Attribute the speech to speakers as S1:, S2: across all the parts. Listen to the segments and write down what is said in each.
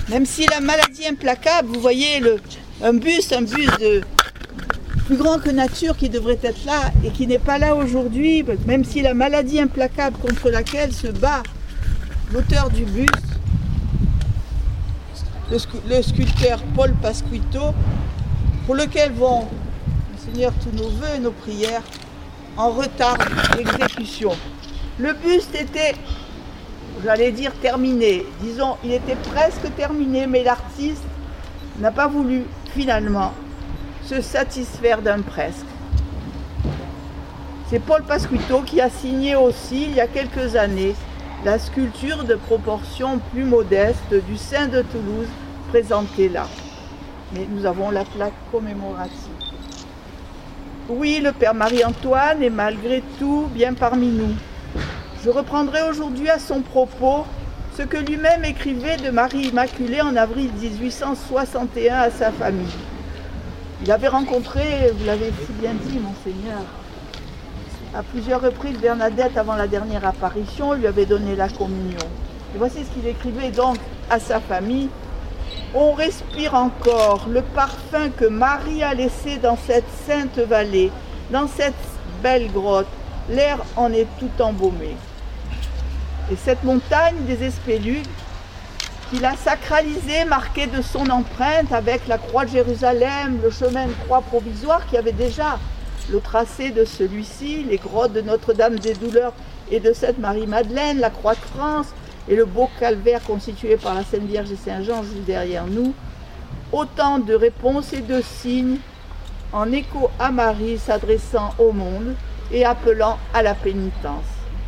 S1: Même si la maladie implacable, vous voyez un buste de plus grand que nature qui devrait être là et qui n'est pas là aujourd'hui, même si la maladie implacable contre laquelle se bat l'auteur du buste, le sculpteur Paul Pasquito, pour lequel vont, Seigneur, tous nos vœux et nos prières, en retard d'exécution. Le buste était, j'allais dire, terminé. Disons, il était presque terminé, mais l'artiste n'a pas voulu, finalement, se satisfaire d'un presque. C'est Paul Pasquito qui a signé aussi, il y a quelques années, la sculpture de proportions plus modestes du Saint de Toulouse, présentée là. Mais nous avons la plaque commémorative. Oui, le Père Marie-Antoine est malgré tout bien parmi nous. Je reprendrai aujourd'hui à son propos ce que lui-même écrivait de Marie Immaculée en avril 1861 à sa famille. Il avait rencontré, vous l'avez si bien dit, Monseigneur, à plusieurs reprises Bernadette avant la dernière apparition, lui avait donné la communion. Et voici ce qu'il écrivait donc à sa famille. On respire encore le parfum que Marie a laissé dans cette sainte vallée, dans cette belle grotte. L'air en est tout embaumé. Et cette montagne des Espélugues, qu'il a sacralisée, marquée de son empreinte avec la croix de Jérusalem, le chemin de croix provisoire qui avait déjà le tracé de celui-ci, les grottes de Notre-Dame des Douleurs et de Sainte-Marie-Madeleine, la croix de France et le beau calvaire constitué par la Sainte Vierge et Saint-Jean juste derrière nous. Autant de réponses et de signes en écho à Marie s'adressant au monde et appelant à la pénitence.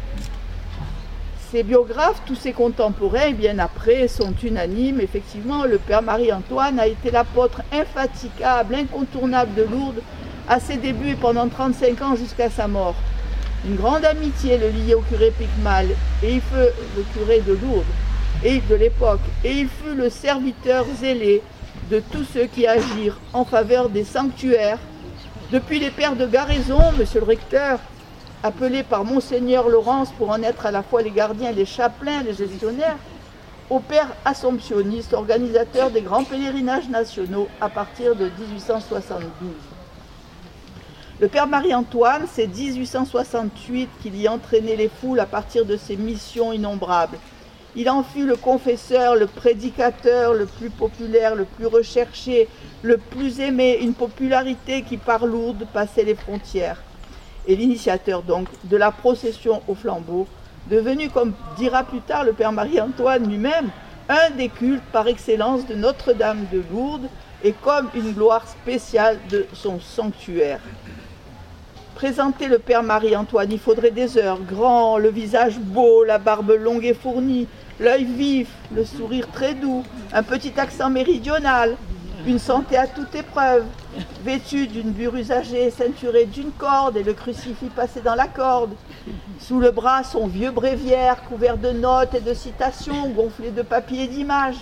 S1: Ses biographes, tous ses contemporains, bien après, sont unanimes. Effectivement, le Père Marie-Antoine a été l'apôtre infatigable, incontournable de Lourdes à ses débuts et pendant 35 ans jusqu'à sa mort. Une grande amitié le liait au curé Picmal, et il fut le curé de Lourdes et de l'époque, et il fut le serviteur zélé de tous ceux qui agirent en faveur des sanctuaires, depuis les pères de Garaison, monsieur le recteur, appelés par Monseigneur Laurence pour en être à la fois les gardiens, les chapelains, les gestionnaires, aux pères assomptionnistes, organisateurs des grands pèlerinages nationaux à partir de 1872. Le Père Marie-Antoine, c'est 1868 qu'il y entraînait les foules à partir de ses missions innombrables. Il en fut le confesseur, le prédicateur, le plus populaire, le plus recherché, le plus aimé, une popularité qui par Lourdes passait les frontières. Et l'initiateur donc de la procession au flambeau, devenu, comme dira plus tard le Père Marie-Antoine lui-même, un des cultes par excellence de Notre-Dame de Lourdes et comme une gloire spéciale de son sanctuaire. Présenter le Père Marie-Antoine, il faudrait des heures. Grand, le visage beau, la barbe longue et fournie, l'œil vif, le sourire très doux, un petit accent méridional, une santé à toute épreuve, vêtu d'une bure usagée, ceinturé d'une corde et le crucifix passé dans la corde. Sous le bras, son vieux bréviaire couvert de notes et de citations, gonflé de papier et d'images.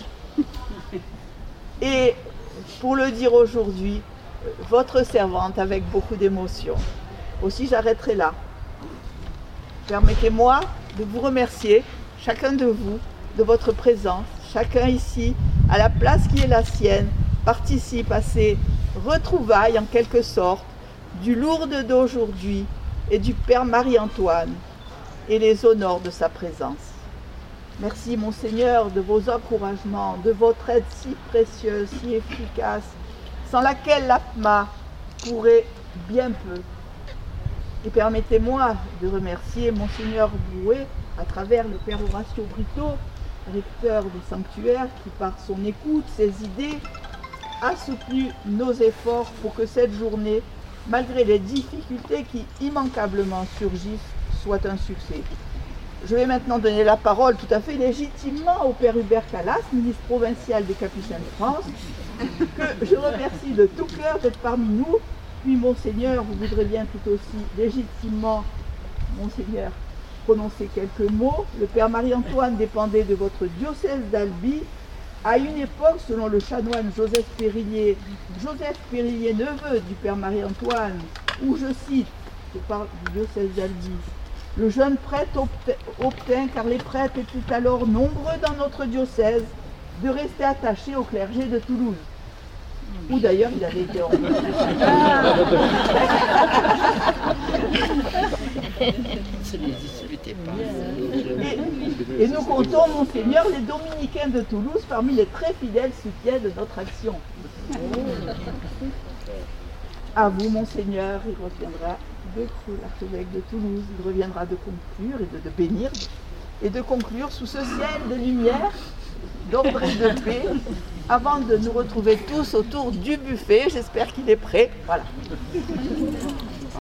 S1: Et pour le dire aujourd'hui, votre servante avec beaucoup d'émotion. Aussi, j'arrêterai là. Permettez-moi de vous remercier, chacun de vous, de votre présence. Chacun ici, à la place qui est la sienne, participe à ces retrouvailles, en quelque sorte, du Lourdes d'aujourd'hui et du Père Marie-Antoine, et les honore de sa présence. Merci, Monseigneur, de vos encouragements, de votre aide si précieuse, si efficace, sans laquelle l'APMA pourrait bien peu. Et permettez-moi de remercier Monseigneur Bouet, à travers le Père Horatio Brito, recteur des sanctuaires, qui par son écoute, ses idées, a soutenu nos efforts pour que cette journée, malgré les difficultés qui immanquablement surgissent, soit un succès. Je vais maintenant donner la parole tout à fait légitimement au Père Hubert Calas, ministre provincial des Capucins de France, que je remercie de tout cœur d'être parmi nous. Puis, Monseigneur, vous voudrez bien tout aussi légitimement, Monseigneur, prononcer quelques mots. Le Père Marie-Antoine dépendait de votre diocèse d'Albi. À une époque, selon le chanoine Joseph Périllier, neveu du Père Marie-Antoine, où je cite, je parle du diocèse d'Albi, le jeune prêtre obtint, car les prêtres étaient alors nombreux dans notre diocèse, de rester attaché au clergé de Toulouse. Où d'ailleurs il avait été envoyé. Et nous comptons, Monseigneur, les dominicains de Toulouse parmi les très fidèles soutiens de notre action. À vous, Monseigneur, il reviendra de l'archevêque de Toulouse, il reviendra de conclure et de bénir et de conclure sous ce ciel de lumière, d'ordre et de paix, avant de nous retrouver tous autour du buffet. J'espère qu'il est prêt. Voilà.